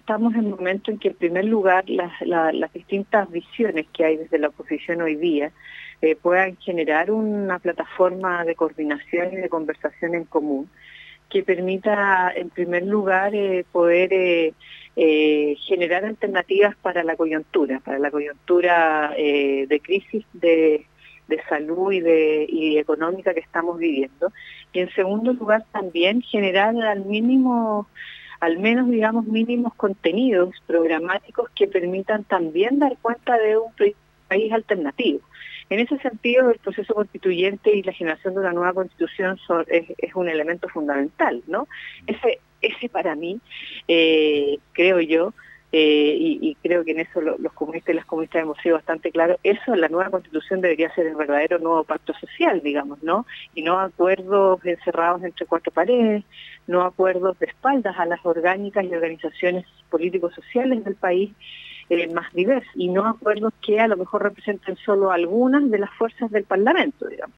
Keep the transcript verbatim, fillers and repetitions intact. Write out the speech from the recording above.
estamos en un momento en que, en primer lugar, las, la, las distintas visiones que hay desde la oposición hoy día eh, puedan generar una plataforma de coordinación y de conversación en común que permita, en primer lugar, eh, poder eh, eh, generar alternativas para la coyuntura, para la coyuntura eh, de crisis de, de salud y, de, y económica que estamos viviendo. Y en segundo lugar, también generar al mínimo, al menos, digamos, mínimos contenidos programáticos que permitan también dar cuenta de un país alternativo. En ese sentido, el proceso constituyente y la generación de una nueva constitución son, es, es un elemento fundamental, ¿no? Ese, ese para mí, eh, creo yo, eh, y, y creo que en eso lo, los comunistas y las comunistas hemos sido bastante claros, eso, la nueva constitución debería ser el verdadero nuevo pacto social, digamos, ¿no? Y no acuerdos encerrados entre cuatro paredes, no acuerdos de espaldas a las orgánicas y organizaciones políticos-sociales del país, Eh, más diversos, y no acuerdos que a lo mejor representen solo algunas de las fuerzas del Parlamento, digamos.